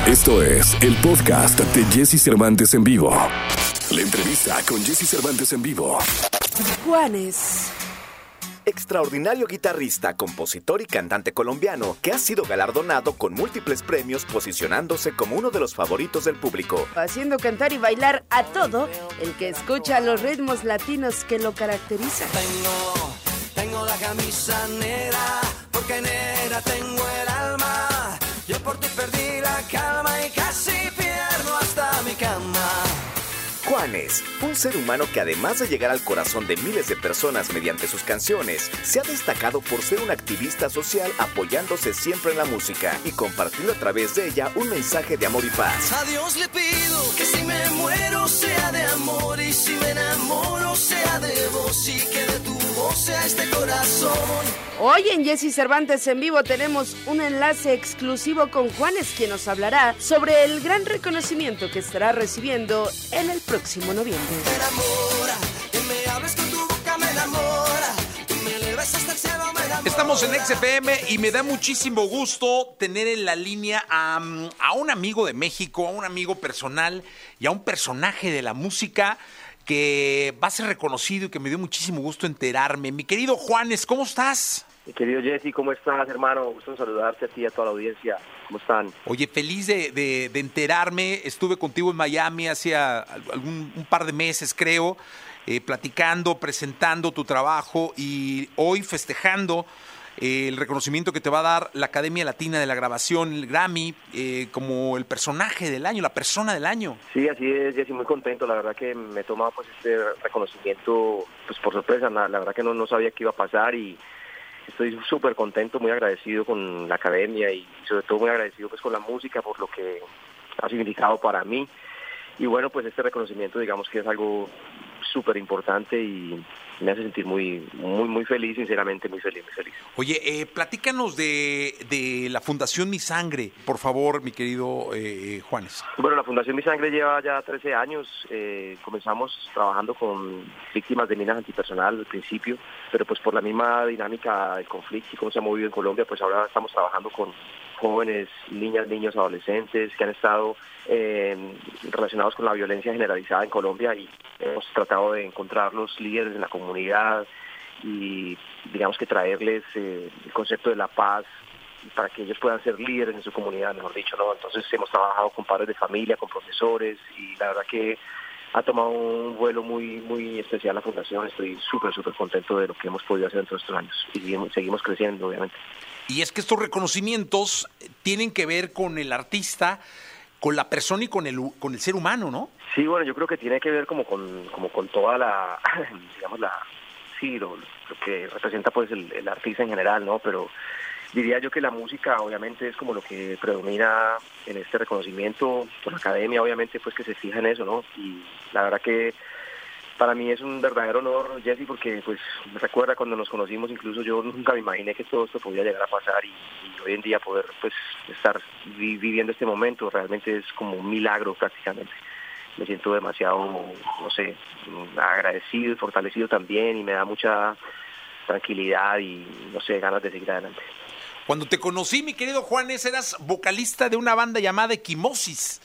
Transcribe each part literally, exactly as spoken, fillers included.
Esto es el podcast de Jesse Cervantes en vivo. La entrevista con Jesse Cervantes en vivo. Juanes. Extraordinario guitarrista, compositor y cantante colombiano que ha sido galardonado con múltiples premios, posicionándose como uno de los favoritos del público. Haciendo cantar y bailar a todo el que escucha los ritmos latinos que lo caracterizan. Tengo, tengo la camisa negra, porque negra tengo el alma. Yo por ti perdí la calma y casi pierdo hasta mi cama. Juanes, un ser humano que además de llegar al corazón de miles de personas mediante sus canciones, se ha destacado por ser un activista social apoyándose siempre en la música y compartiendo a través de ella un mensaje de amor y paz. A Dios le pido que si me muero sea de amor y si me enamoro sea de vos y que de tu voz sea este corazón. Hoy en Jesse Cervantes en vivo tenemos un enlace exclusivo con Juanes, quien nos hablará sobre el gran reconocimiento que estará recibiendo en el próximo noviembre. Me enamora, que me hables con tu boca, me enamora, que me eleves hasta el cielo, me enamora. Estamos en X F M y me da muchísimo gusto tener en la línea a, a un amigo de México, a un amigo personal y a un personaje de la música que va a ser reconocido y que me dio muchísimo gusto enterarme. Mi querido Juanes, ¿cómo estás? Mi querido Jesse, ¿cómo estás, hermano? Gusto en saludarte a ti y a toda la audiencia. ¿Cómo están? Oye, feliz de, de, de enterarme. Estuve contigo en Miami hace algún, un par de meses, creo, eh, platicando, presentando tu trabajo y hoy festejando eh, el reconocimiento que te va a dar la Academia Latina de la Grabación, el Grammy, eh, como el personaje del año, la persona del año. Sí, así es, Jesse, muy contento. La verdad que me tomaba pues este reconocimiento pues por sorpresa. La, la verdad que no, no sabía qué iba a pasar y estoy súper contento, muy agradecido con la academia y sobre todo muy agradecido pues con la música por lo que ha significado para mí. Y bueno, pues este reconocimiento digamos que es algo súper importante y me hace sentir muy muy muy feliz, sinceramente muy feliz, muy feliz. Oye, eh, platícanos de, de la Fundación Mi Sangre, por favor, mi querido eh, Juanes. Bueno, la Fundación Mi Sangre lleva ya trece años. Eh, comenzamos trabajando con víctimas de minas antipersonal al principio, pero pues por la misma dinámica del conflicto y cómo se ha movido en Colombia, pues ahora estamos trabajando con jóvenes, niñas, niños, adolescentes que han estado eh, relacionados con la violencia generalizada en Colombia y hemos tratado de encontrar los líderes de la comunidad y digamos que traerles eh, el concepto de la paz para que ellos puedan ser líderes en su comunidad, mejor dicho, ¿no? Entonces hemos trabajado con padres de familia, con profesores y la verdad que ha tomado un vuelo muy muy especial la fundación. Estoy súper, súper contento de lo que hemos podido hacer en todos estos años y seguimos, seguimos creciendo, obviamente. Y es que estos reconocimientos tienen que ver con el artista, con la persona y con el con el ser humano, ¿no? Sí, bueno, yo creo que tiene que ver como con como con toda la, digamos, la sí, lo, lo que representa pues el, el artista en general, ¿no? Pero diría yo que la música obviamente es como lo que predomina en este reconocimiento, por la academia obviamente pues que se fija en eso, ¿no? Y la verdad que para mí es un verdadero honor, Jesse, porque pues me recuerda cuando nos conocimos, incluso yo nunca me imaginé que todo esto podía llegar a pasar y, y hoy en día poder pues estar vi, viviendo este momento realmente es como un milagro prácticamente. Me siento demasiado, no sé, agradecido y fortalecido también y me da mucha tranquilidad y, no sé, ganas de seguir adelante. Cuando te conocí, mi querido Juanes, eras vocalista de una banda llamada Equimosis.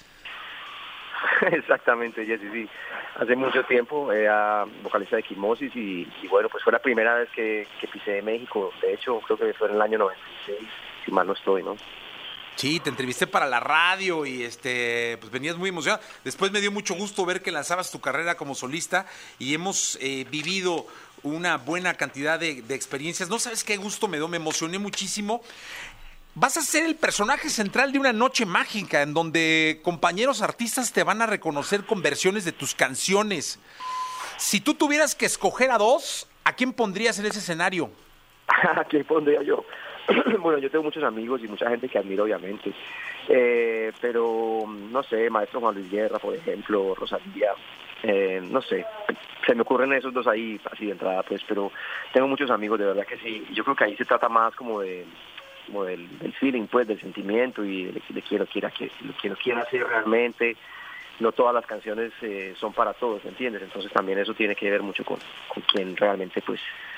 Exactamente, Jesse, sí. Hace mucho tiempo era vocalista de Equimosis y, y bueno, pues fue la primera vez que, que pisé México. De hecho, creo que fue en el año noventa y seis, si mal no estoy, ¿no? Sí, te entrevisté para la radio y este, pues venías muy emocionado. Después me dio mucho gusto ver que lanzabas tu carrera como solista y hemos eh, vivido una buena cantidad de, de experiencias. No sabes qué gusto me dio, me emocioné muchísimo. Vas a ser el personaje central de una noche mágica en donde compañeros artistas te van a reconocer con versiones de tus canciones. Si tú tuvieras que escoger a dos, ¿a quién pondrías en ese escenario? ¿A quién pondría yo? Bueno, yo tengo muchos amigos y mucha gente que admiro, obviamente. Eh, pero, no sé, Maestro Juan Luis Guerra, por ejemplo, Rosalía, eh, no sé. Se me ocurren esos dos ahí, así de entrada, pues, pero tengo muchos amigos, de verdad que sí. Yo creo que ahí se trata más como de... como del, del feeling, pues, del sentimiento y de, de quién lo quiera, que, lo que lo quiera hacer realmente. No todas las canciones eh, son para todos, ¿entiendes? Entonces también eso tiene que ver mucho con, con quien realmente, pues,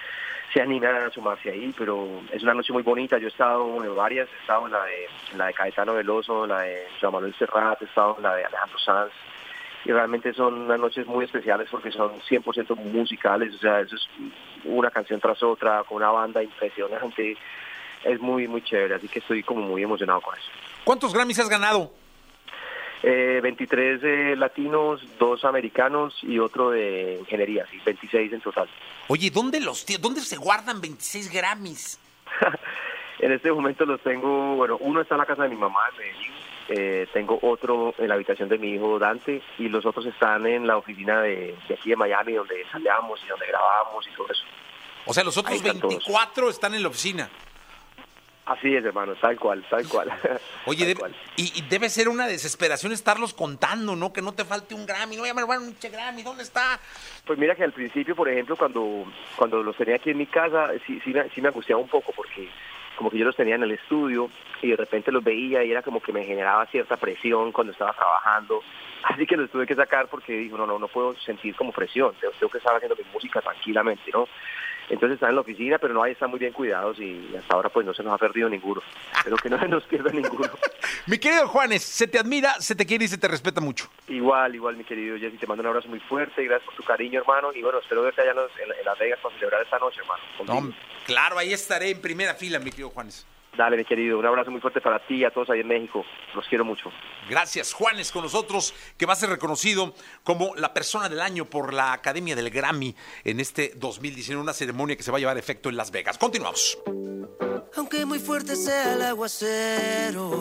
se animan a sumarse ahí, pero es una noche muy bonita. Yo he estado en varias, he estado en la de, en la de Caetano Veloso, en la de Joan Manuel Serrat, he estado en la de Alejandro Sanz, y realmente son unas noches muy especiales porque son cien por ciento musicales, o sea, eso es una canción tras otra, con una banda impresionante, es muy, muy chévere, así que estoy como muy emocionado con eso. ¿Cuántos Grammys has ganado? Eh, veintitrés eh, latinos, dos americanos y otro de ingeniería, sí, veintiséis en total. Oye, ¿dónde los tío, dónde se guardan veintiséis Grammys? En este momento los tengo, bueno, uno está en la casa de mi mamá en Medellín, eh, tengo otro en la habitación de mi hijo Dante, y los otros están en la oficina de, de aquí de Miami, donde ensayamos y donde grabamos y todo eso. O sea, los otros veinticuatro todos. Están en la oficina. Así es, hermano, tal cual, tal cual. Oye, tal debe, cual. Y, y debe ser una desesperación estarlos contando, ¿no? Que no te falte un Grammy, no, ya me robaron un che Grammy, ¿dónde está? Pues mira que al principio, por ejemplo, cuando cuando los tenía aquí en mi casa, sí, sí, me, sí me angustiaba un poco, porque como que yo los tenía en el estudio y de repente los veía y era como que me generaba cierta presión cuando estaba trabajando. Así que los tuve que sacar porque digo, no, no, no puedo sentir como presión, tengo, tengo que estar haciendo mi música tranquilamente, ¿no? Entonces están en la oficina, pero no, ahí están muy bien cuidados y hasta ahora pues no se nos ha perdido ninguno. Espero que no se nos pierda ninguno. Mi querido Juanes, se te admira, se te quiere y se te respeta mucho. Igual, igual, mi querido Jesse, te mando un abrazo muy fuerte, gracias por tu cariño, hermano, y bueno, espero verte allá en, los, en, en Las Vegas para celebrar esta noche, hermano. No, claro, ahí estaré en primera fila, mi querido Juanes. Dale, mi querido, un abrazo muy fuerte para ti y a todos ahí en México. Los quiero mucho. Gracias, Juanes, con nosotros, que va a ser reconocido como la persona del año por la Academia del Grammy en este dos mil diecinueve, una ceremonia que se va a llevar a efecto en Las Vegas. Continuamos. Aunque muy fuerte sea el aguacero,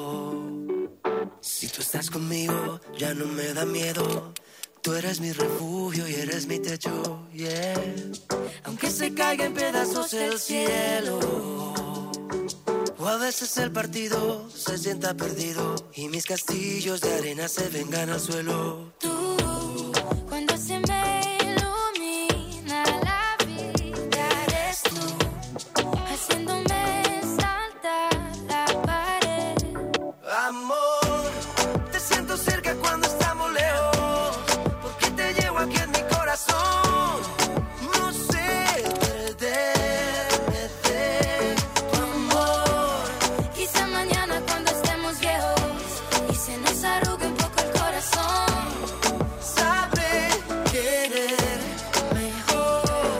si tú estás conmigo, ya no me da miedo. Tú eres mi refugio y eres mi techo, yeah. Aunque se caiga en pedazos el cielo, o a veces el partido se sienta perdido y mis castillos de arena se vengan al suelo. Tú, cuando se me ilumina la vida, eres tú, haciéndome saltar la pared. Amor, te siento cerca cuando estamos lejos, porque te llevo aquí en mi corazón. No sé perderme de tu amor. Quizá mañana cuando estemos viejos y se nos arrugue un poco el corazón, Sabré querer mejor.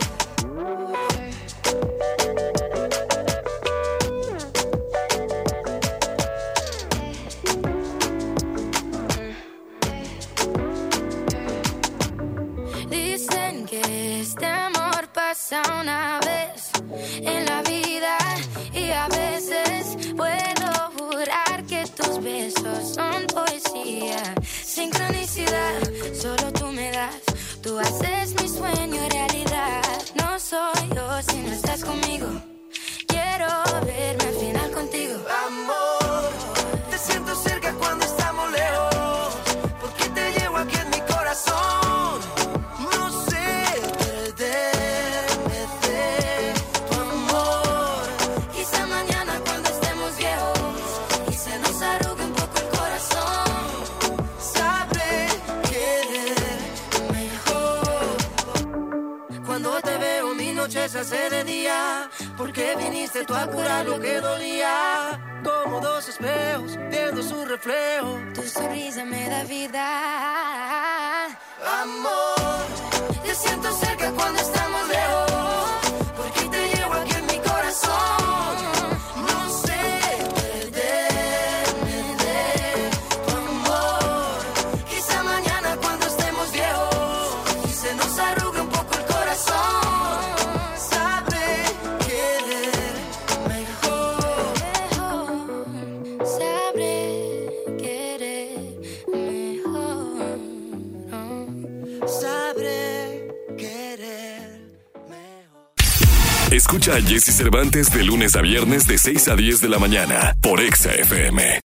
dicen que este amor pasa una vez en la vida y a veces puedo jurar que tus besos son poesía. Sincronicidad, solo tú me das, tú haces mi sueño realidad. No soy yo si no estás conmigo, quiero verme al final contigo. Amor, te siento cerca cuando estamos lejos, porque te llevo aquí en mi corazón. No sé perderme de tu amor. Quizá mañana cuando estemos viejos y se nos arrugue un poco el corazón, Sabré querer mejor. Cuando te veo mi noche se hace de día, porque viniste tú a curar lo que dolía. Como dos espejos viendo su reflejo. tu sonrisa me da vida. Amor, te siento cerca cuando estamos lejos, porque te llevo aquí en mi corazón. No sé perderme de tu amor. Quizá mañana cuando estemos viejos y se nos arrugue un poco el corazón, Sabré querer mejor. Mejor, sabré querer mejor. Sabré querer mejor. Escucha a Jesse Cervantes de lunes a viernes de seis a diez de la mañana por Exa F M.